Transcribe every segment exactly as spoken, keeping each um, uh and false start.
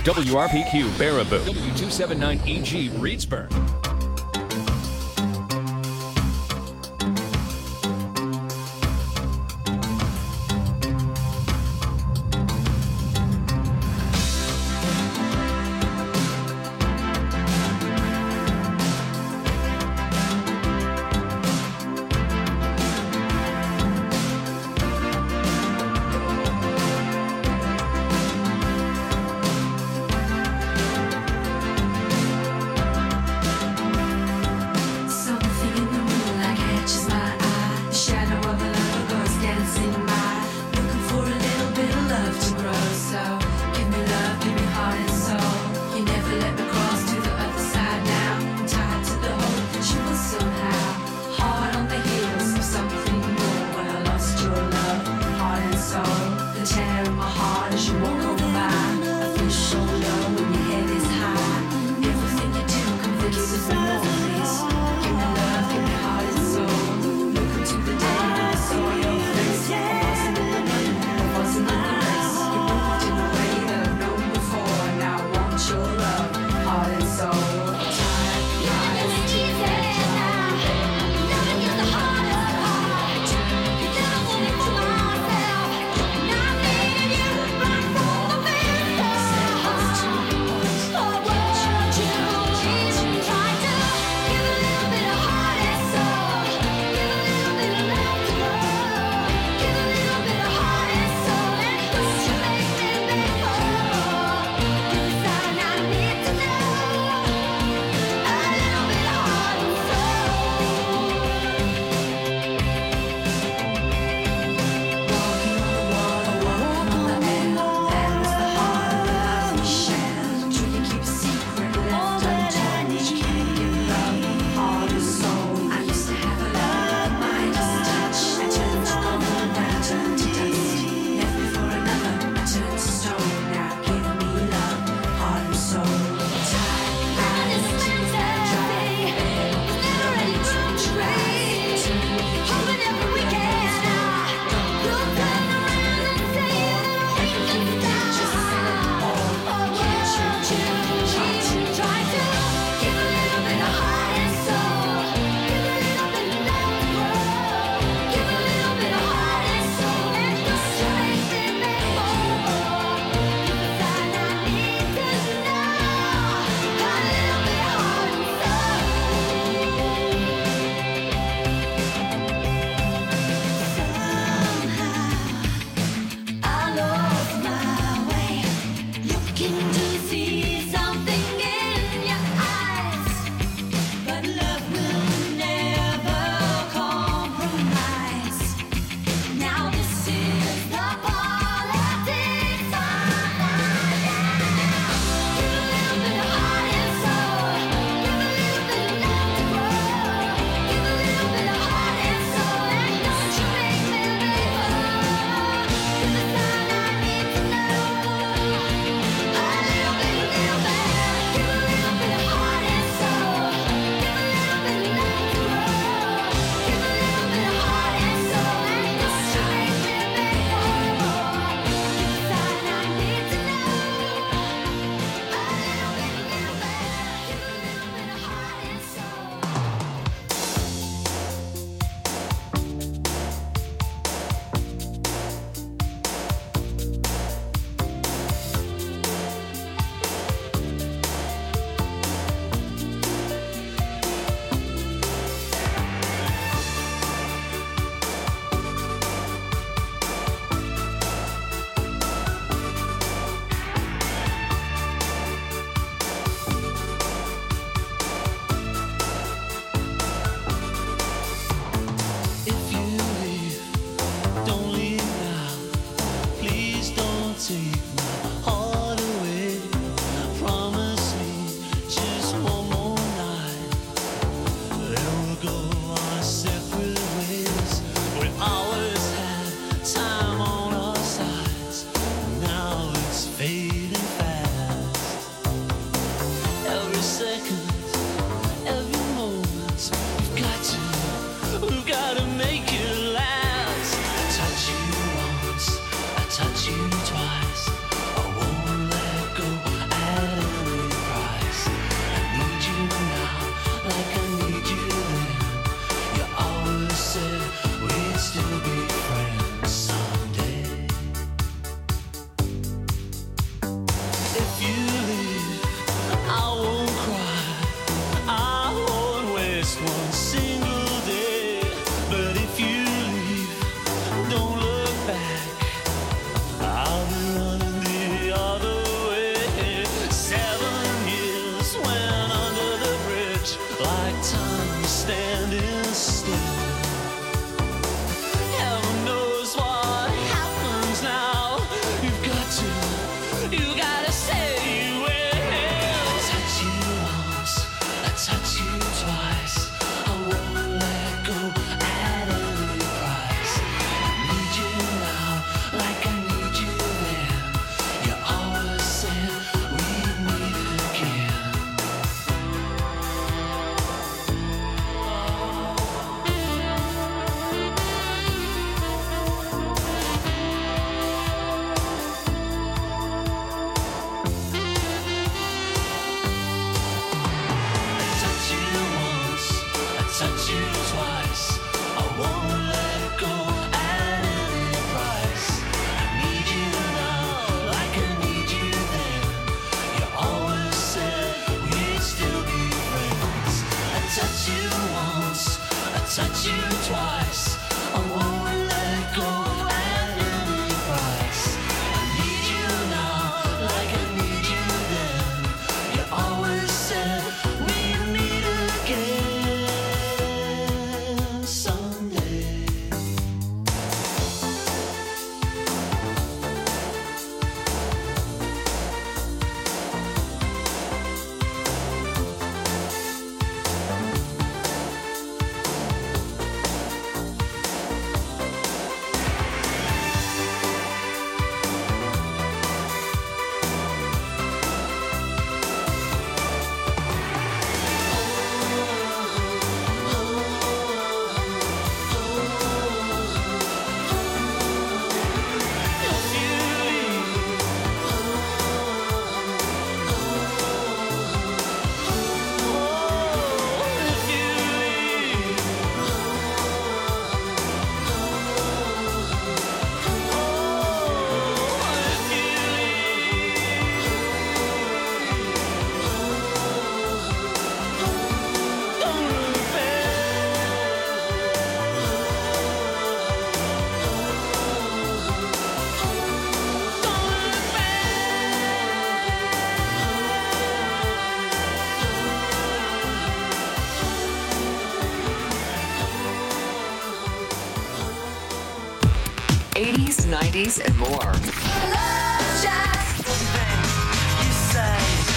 W R P Q Baraboo, W two seventy-nine E G Reedsburg. Touch you twice, I won't let go. like time standing still. Heaven knows what happens now. You've got to, you gotta say you will. I touch you once, I touch you twice. I won't let go at any price. I need you now, like I need you then. You always said we'd meet again. Touch you twice, I won't let go at any price. I need you now, like I need you then. You always said we'd still be friends. I touch you once, I touch you twice, I won't let go at any price. I need you now, like I need you then. You always said we'd meet again. eighties, nineties, and more. Love Shack. You say,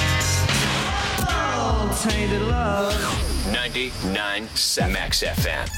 oh, tainted love. ninety-nine point seven Max F M.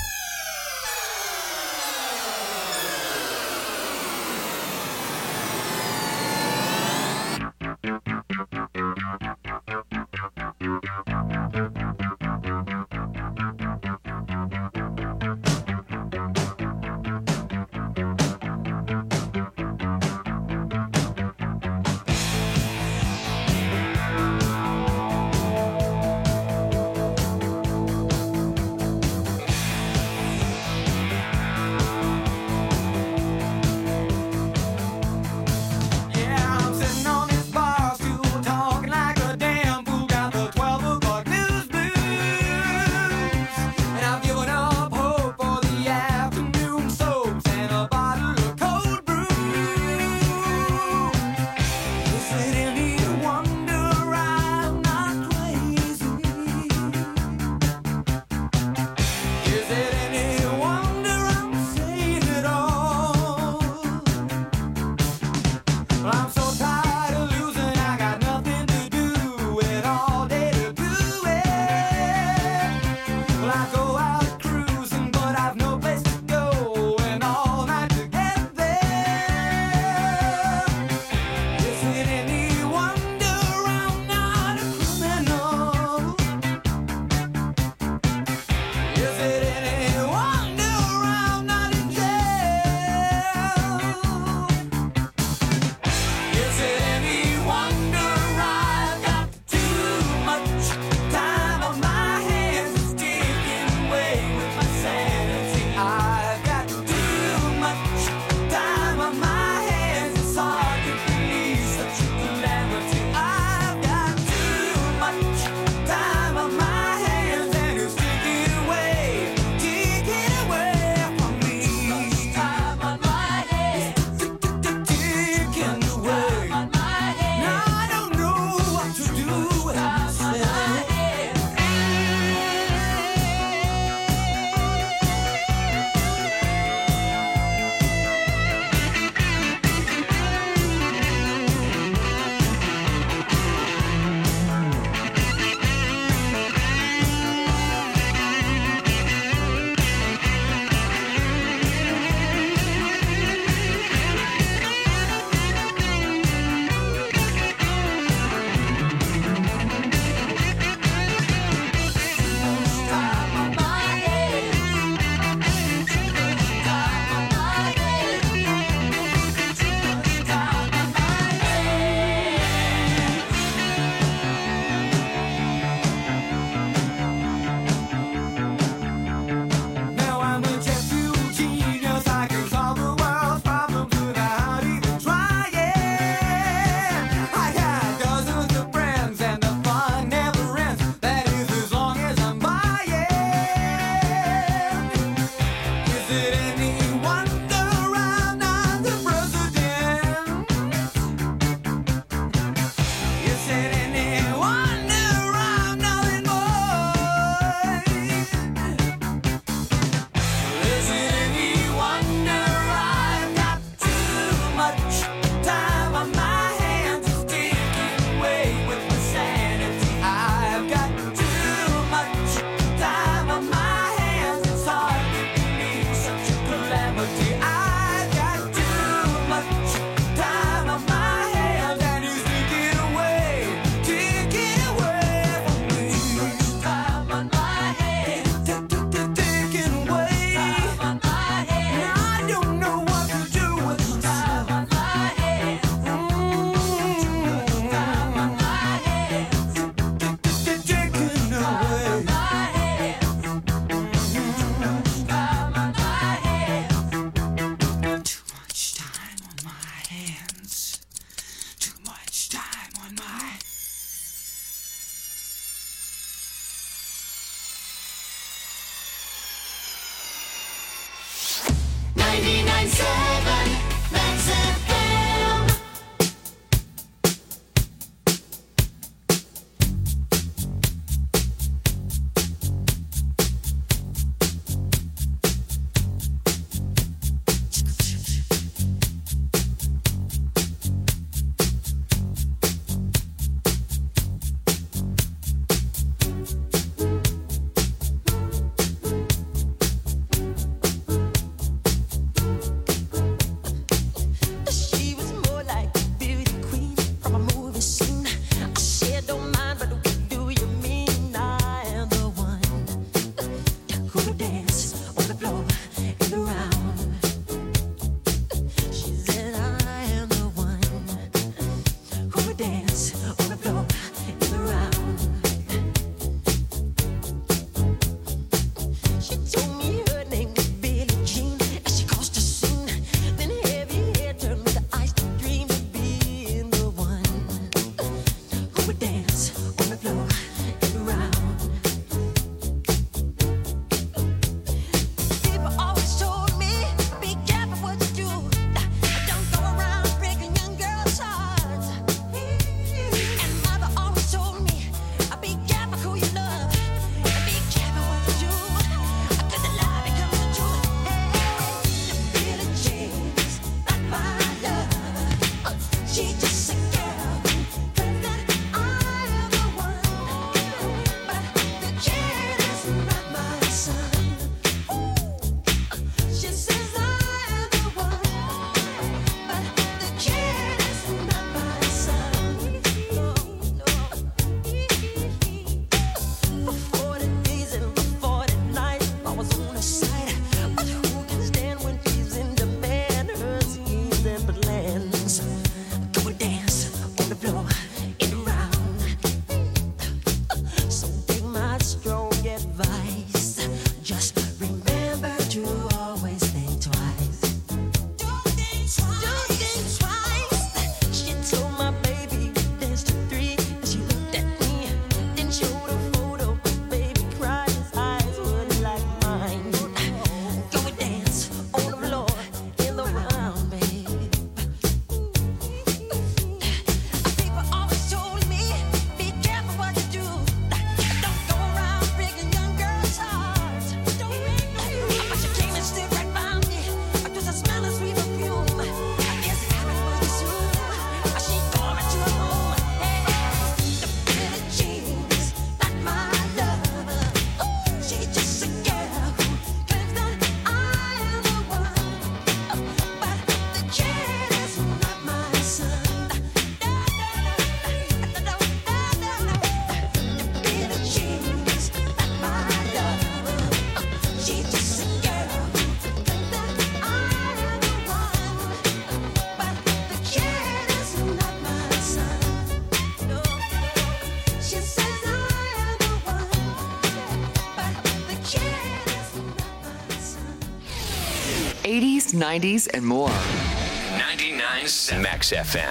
eighties, nineties, and more. ninety-nine point seven Max F M.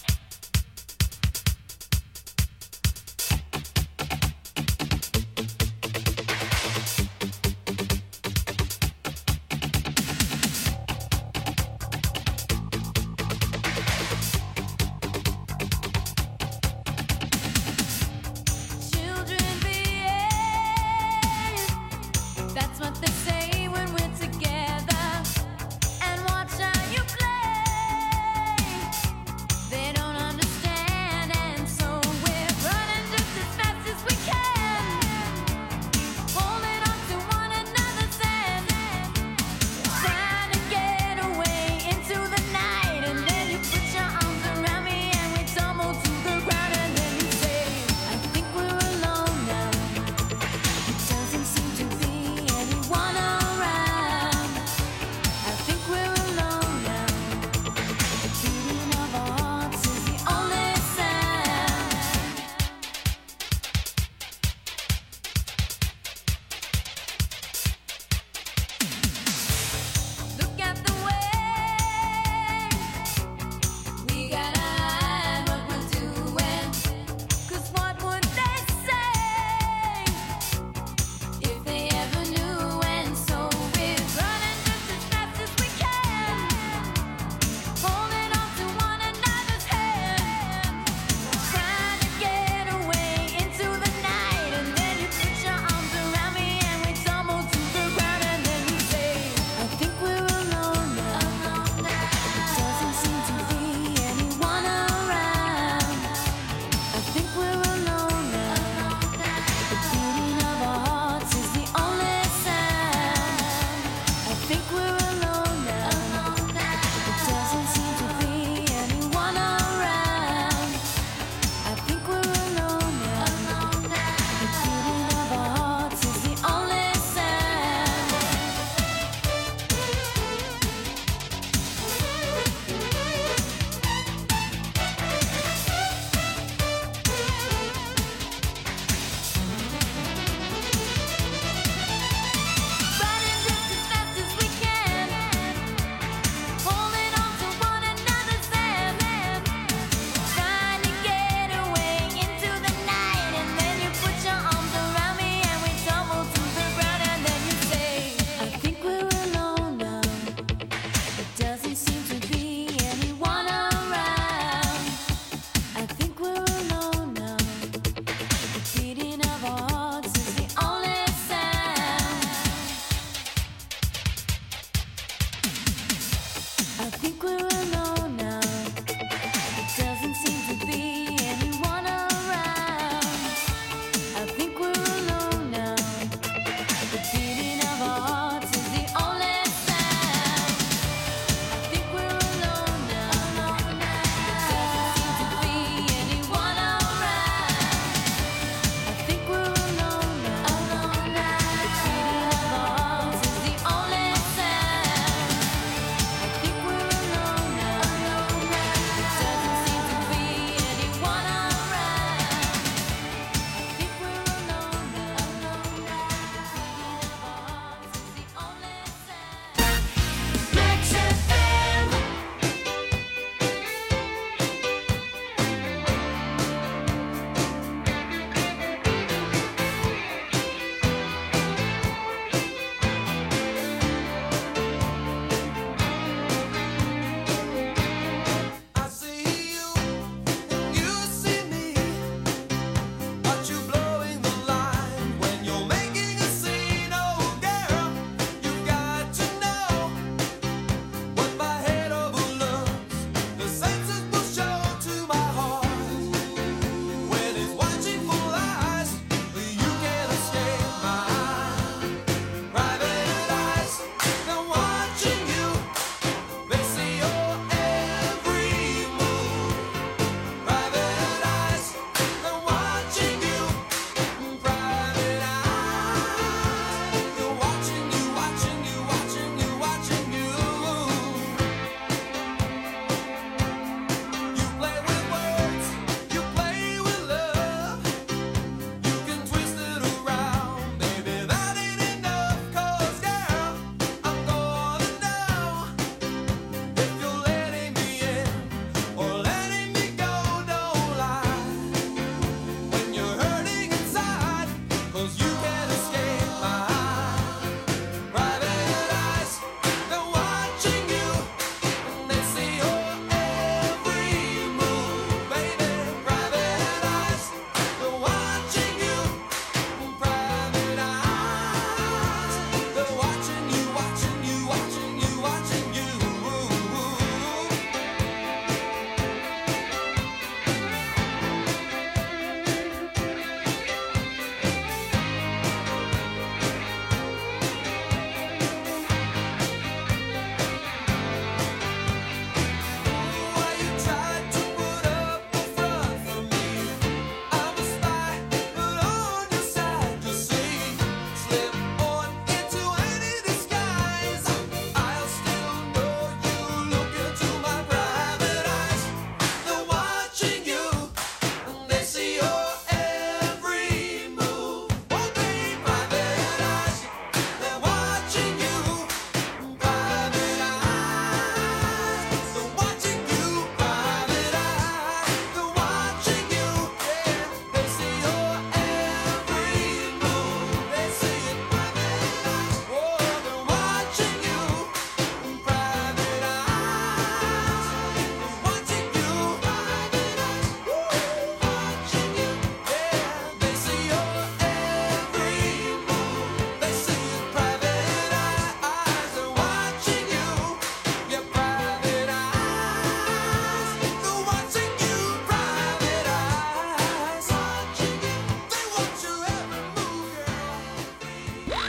Children behave. That's what they say when we're together. And watch how you play.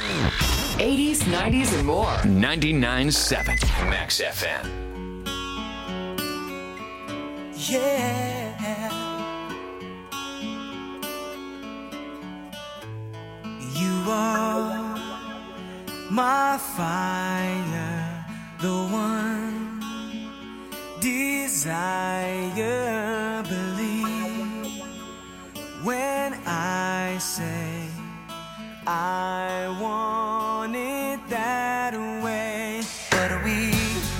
eighties, nineties, and more. ninety-nine point seven Max F M. Yeah, you are my fire, the one desire. Believe when I say I want it that way, but we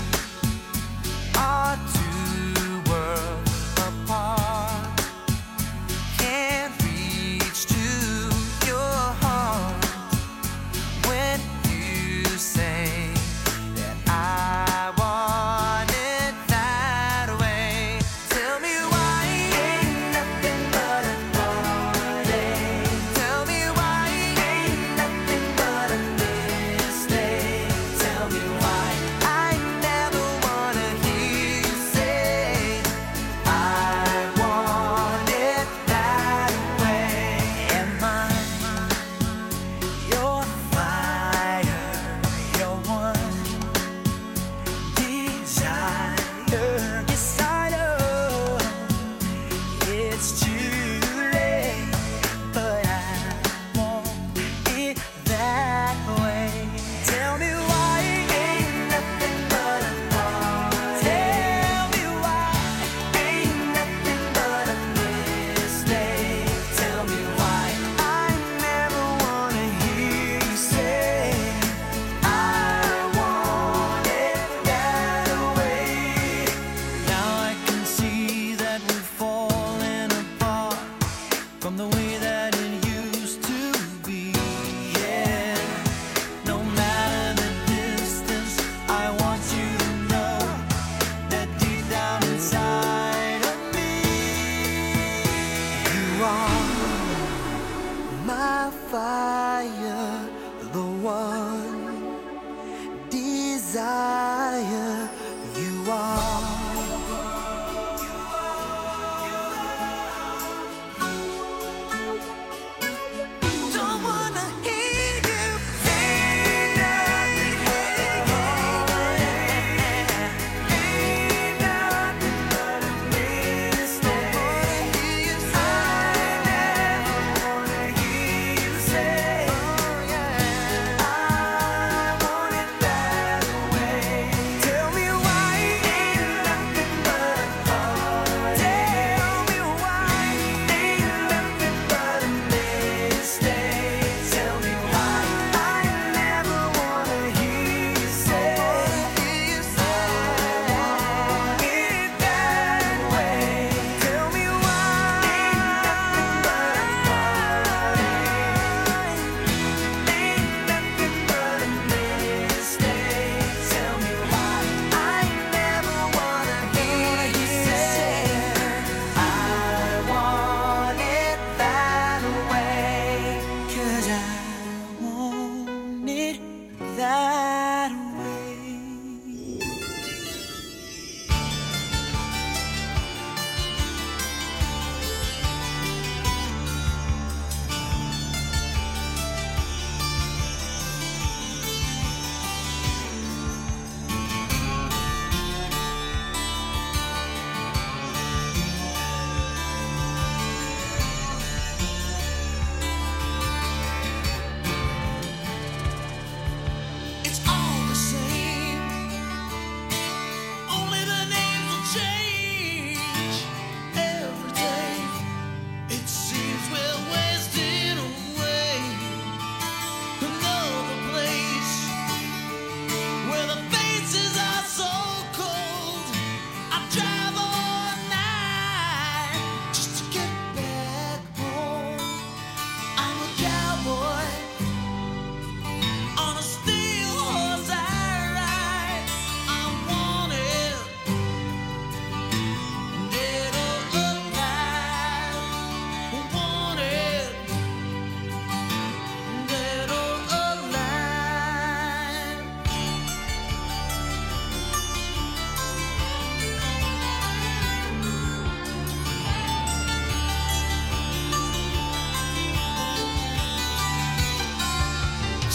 are two worlds apart. Can't reach to your heart when you say that I want it that way. Tell me why ain't nothing but a party. Tell me why ain't nothing but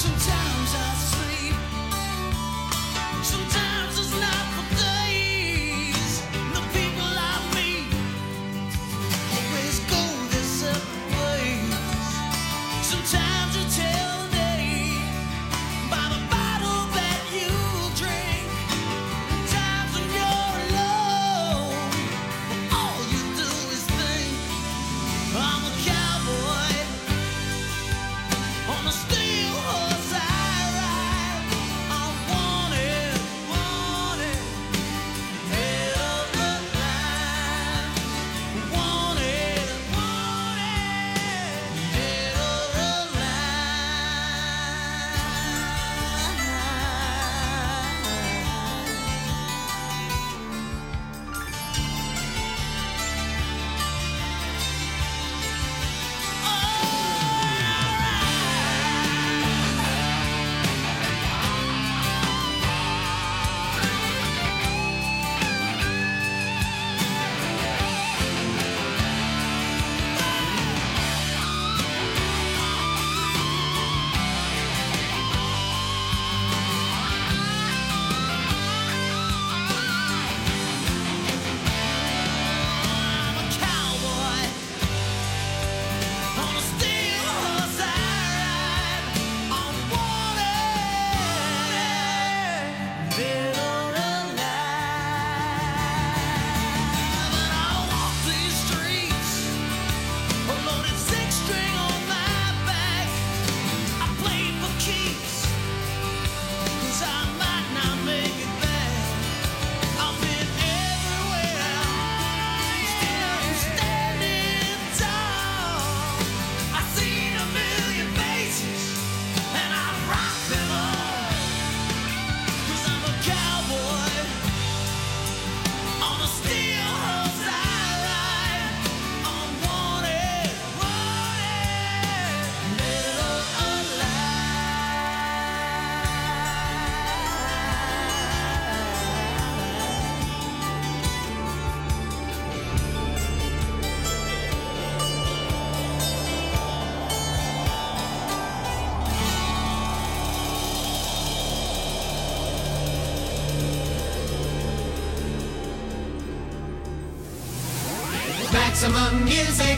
Maximum music,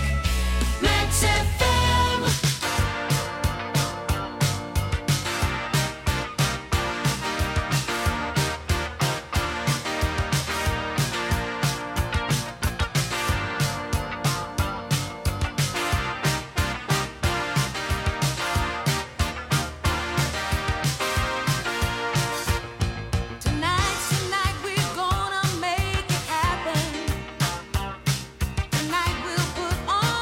Max F M. Tonight's the night we're gonna make it happen. Tonight we'll put on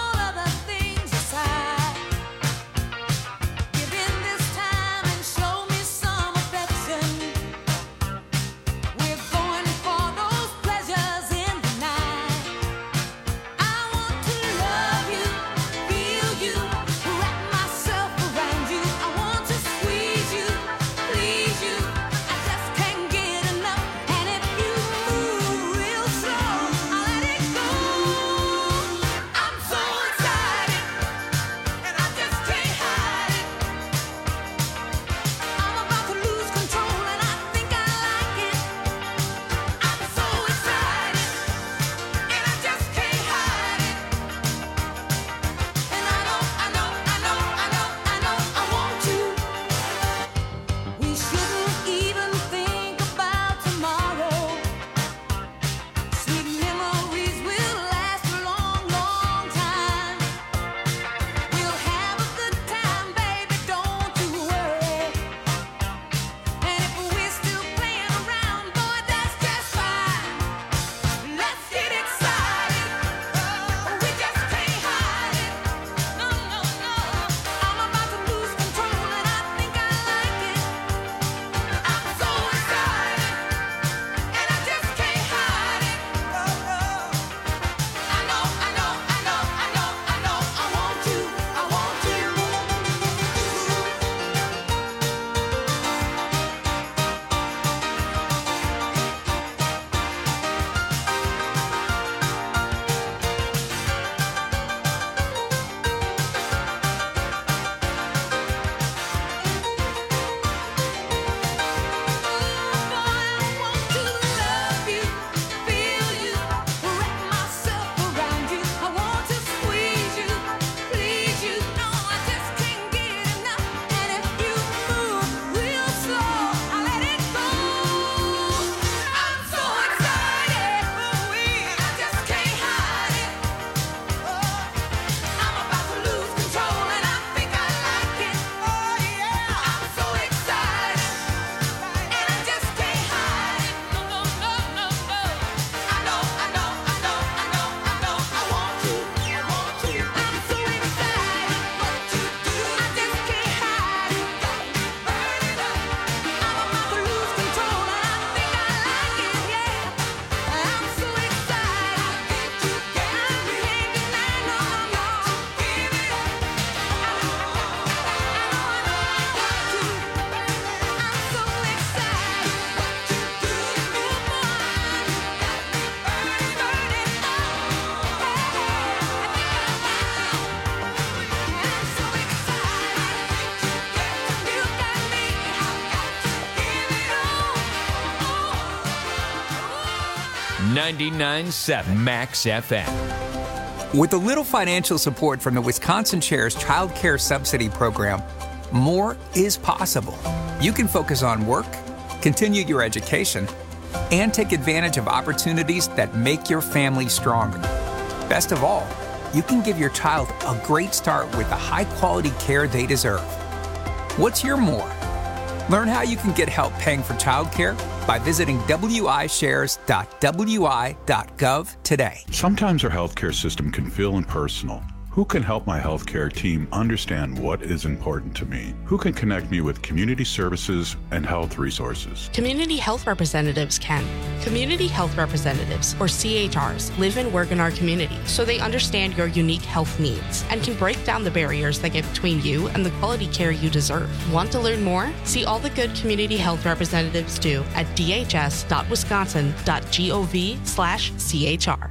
ninety-nine point seven Max F M. With a little financial support from the Wisconsin Shares Child Care Subsidy Program, more is possible. You can focus on work, continue your education, and take advantage of opportunities that make your family stronger. Best of all, you can give your child a great start with the high-quality care they deserve. What's your more? Learn how you can get help paying for childcare by visiting w i shares dot w i dot gov today. Sometimes our healthcare system can feel impersonal. Who can help my healthcare team understand what is important to me? Who can connect me with community services and health resources? Community health representatives can. Community health representatives, or C H Rs, live and work in our community, so they understand your unique health needs and can break down the barriers that get between you and the quality care you deserve. Want to learn more? See all the good community health representatives do at d h s dot wisconsin dot gov slash c h r.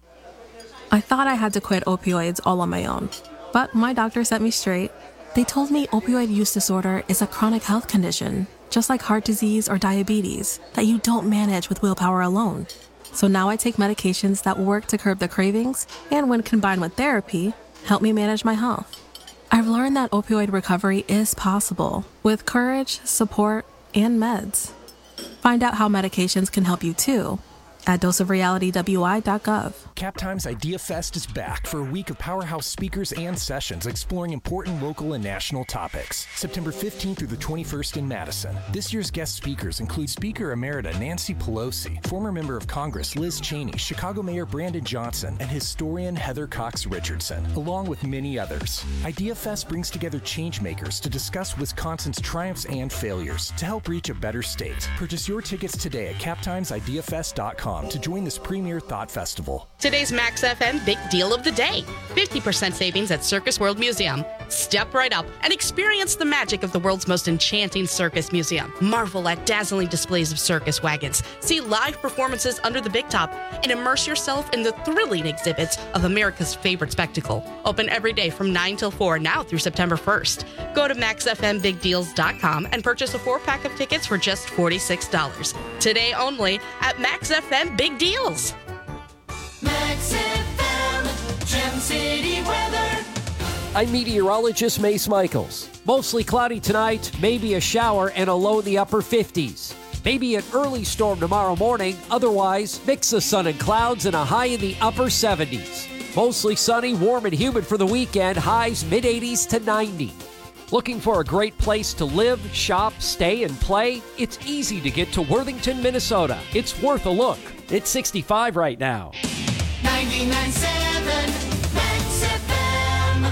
I thought I had to quit opioids all on my own, but my doctor set me straight. They told me opioid use disorder is a chronic health condition, just like heart disease or diabetes, that you don't manage with willpower alone. So now I take medications that work to curb the cravings and, when combined with therapy, help me manage my health. I've learned that opioid recovery is possible with courage, support, and meds. Find out how medications can help you too at dose of reality w i dot gov. CapTime's Idea Fest is back for a week of powerhouse speakers and sessions exploring important local and national topics. September fifteenth through the twenty-first in Madison. This year's guest speakers include Speaker Emerita Nancy Pelosi, former member of Congress Liz Cheney, Chicago Mayor Brandon Johnson, and historian Heather Cox Richardson, along with many others. Idea Fest brings together changemakers to discuss Wisconsin's triumphs and failures to help reach a better state. Purchase your tickets today at cap times idea fest dot com to join this premier thought festival. Today's Max F M Big Deal of the Day. fifty percent savings at Circus World Museum. Step right up and experience the magic of the world's most enchanting circus museum. Marvel at dazzling displays of circus wagons. See live performances under the big top and immerse yourself in the thrilling exhibits of America's favorite spectacle. Open every day from nine till four now through September first. Go to max f m big deals dot com and purchase a four-pack of tickets for just forty-six dollars. Today only at Max F M Big Deals. Max F M, Gem City weather. I'm meteorologist Mace Michaels. Mostly cloudy tonight, maybe a shower and a low in the upper fifties. Maybe an early storm tomorrow morning, otherwise mix of sun and clouds and a high in the upper seventies. Mostly sunny, warm and humid for the weekend, highs mid eighties to ninety. Looking for a great place to live, shop, stay, and play? It's easy to get to Worthington, Minnesota. It's worth a look. It's sixty-five right now. ninety-nine point seven Max F M.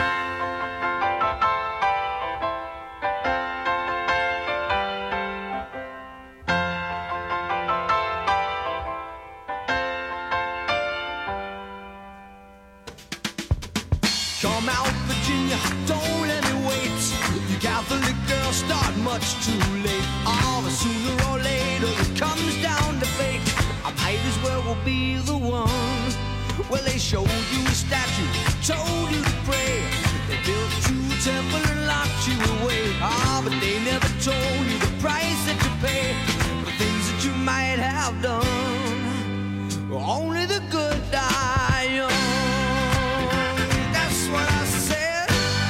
Come out, Virginia, don't let me wait. You Catholic girls start much too late. Oh, but sooner or later it comes down to fate. I might as well will be the one. Well, they showed you a statue, told you to pray. They built you a temple and locked you away. Ah, but they never told you the price that you pay for the things that you might have done. Only the good die young. That's what I said.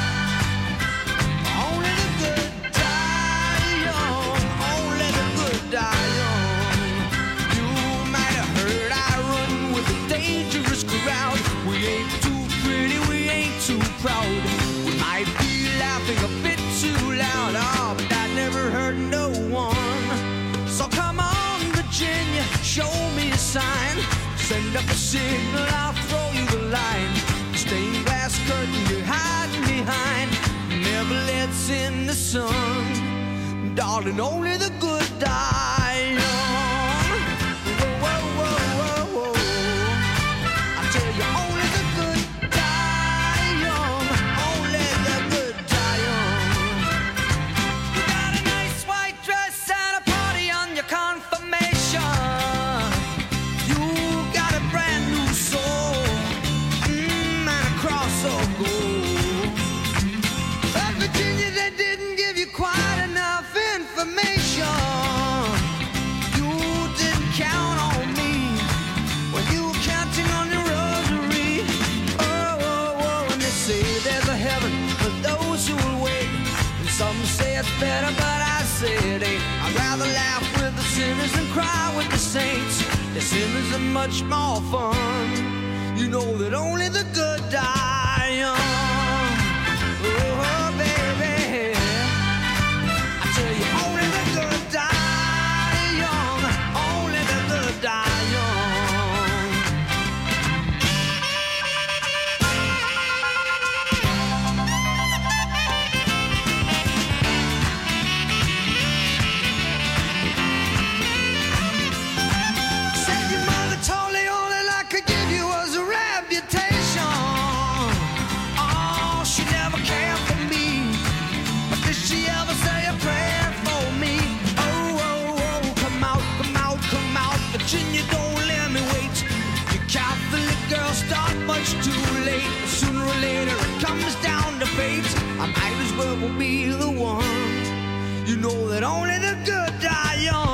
Only the good die young. Only the good die young. You might have heard I run with a dangerous crowd. We ain't too pretty, we ain't too proud. We might be laughing a bit too loud. Oh, but that never hurt no one. So come on, Virginia, show me a sign. Send up a signal, I'll throw you the line. Stained glass curtain you're hiding behind never lets in the sun. Darling, only the good die young. Whoa, whoa, whoa, whoa, whoa. I tell you, only the good die young. Only the good die young. You got a nice white dress and a party on your confirmation. You got a brand new soul, mm, and a cross of gold. But Virginia, they didn't give you quite enough information. Some say it's better, but I say it ain't. I'd rather laugh with the sinners than cry with the saints. The sinners are much more fun. You know that only the good die young. Oh, baby, I tell you, only the good die young. Only the good die young. Virginia, don't let me wait. You Catholic girls start much too late. Sooner or later it comes down to fate. I might as well be the one. You know that only the good die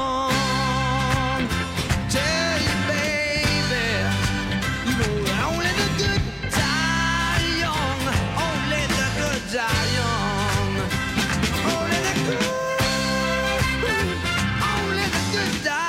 young. Tell you, baby, you know that only the good die young. Only the good die young. Only the good, only the good die.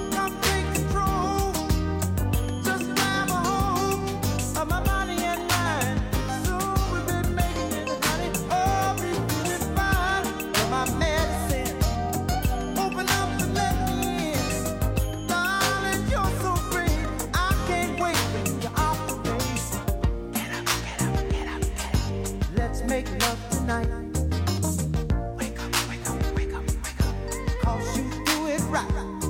My money and mine. make love tonight. Wake up, wake up, wake up, wake up. 'Cause you do it right.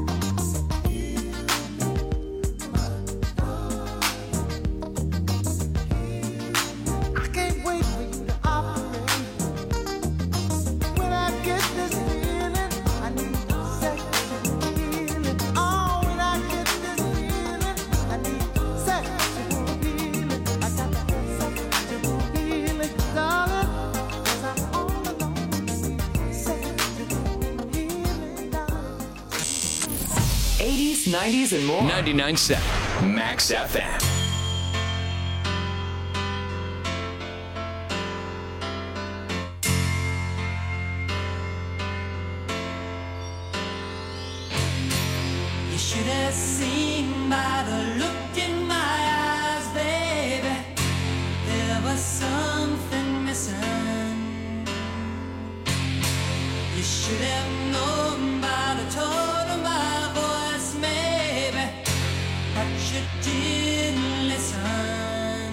I can't wait for you to operate. When I get this feeling, I need sexual healing. Oh, when I get this feeling, I need sexual healing. I got sexual healing, darling. 'Cause I'm all alone. I need sexual healing, darling. eighties, nineties, and more. ninety-nine point seven Max F M. You should have seen by the look in my eyes, baby. There was something missing. You should have known by the tone of my voice, maybe, but you didn't listen.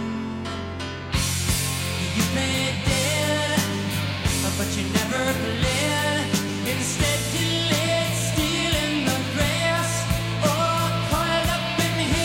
You played dead, but you never played. Instead, you laid still in the grass, or coiled up in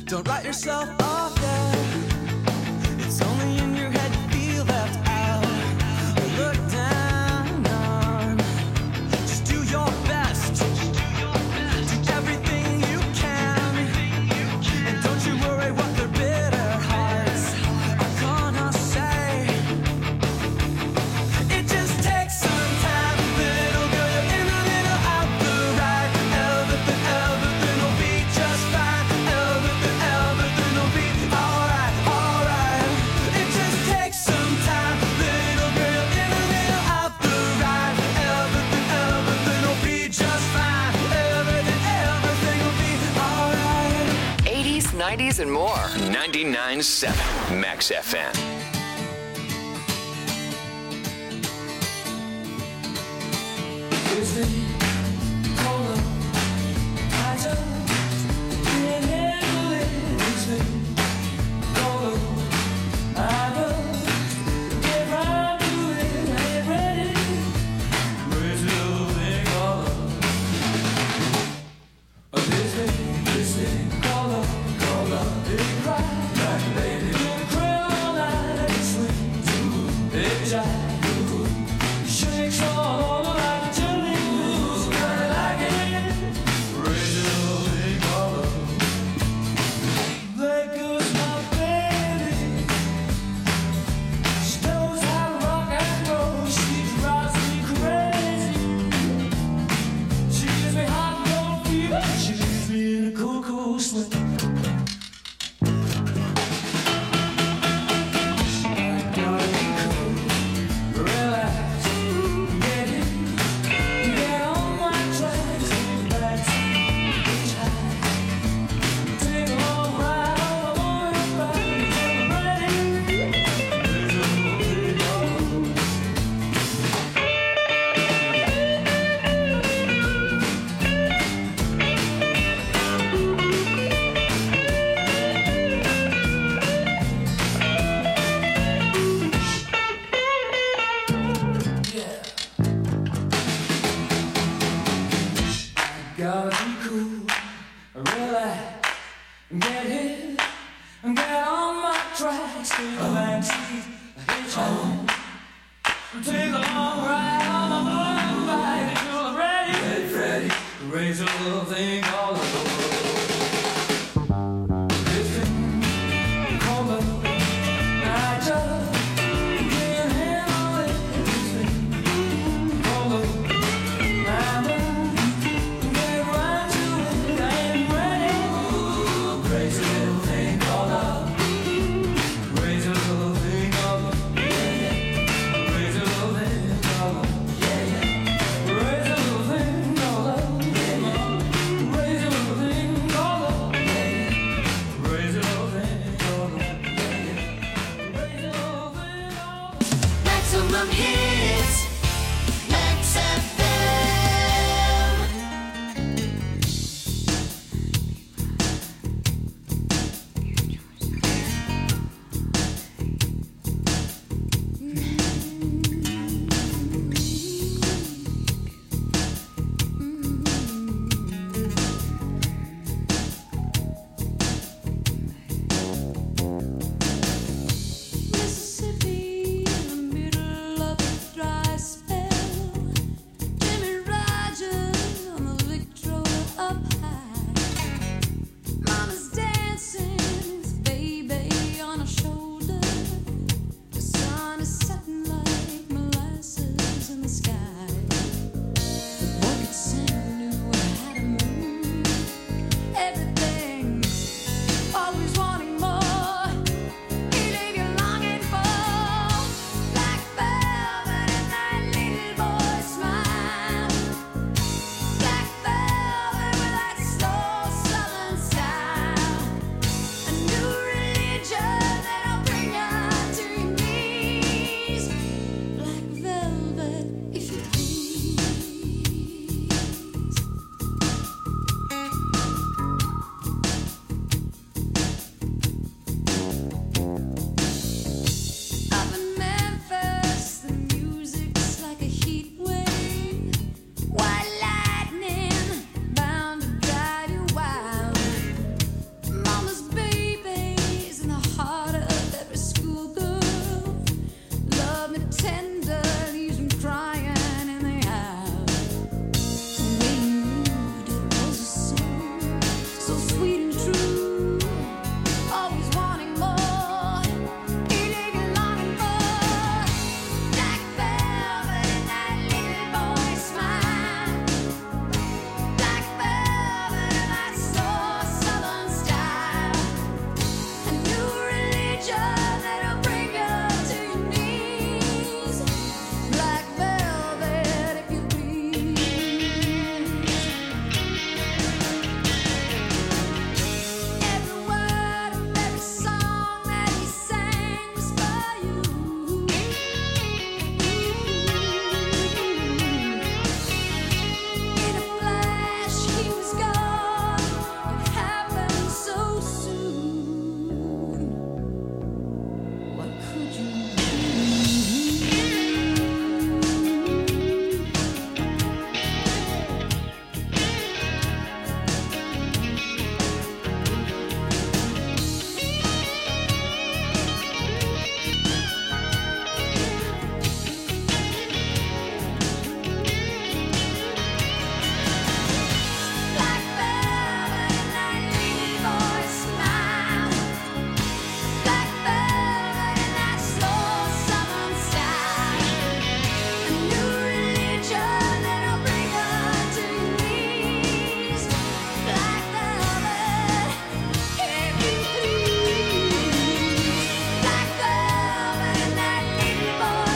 Don't write yourself off yet. It's only in your head you feel left out or looked down on. Just do your best. Do everything you can. And don't you worry what their bitter hearts are gonna say. It just takes some time, little girl. You're in the middle of the ride. Everything, everything will be just fine. Everything, everything will be alright, alright. It just takes some time, little girl. You're in the middle of the ride. Everything, everything will be just fine. Everything, everything will be alright. eighties, nineties, and more. ninety-nine point seven Max F M. She leaves me in a cool, cool sweat.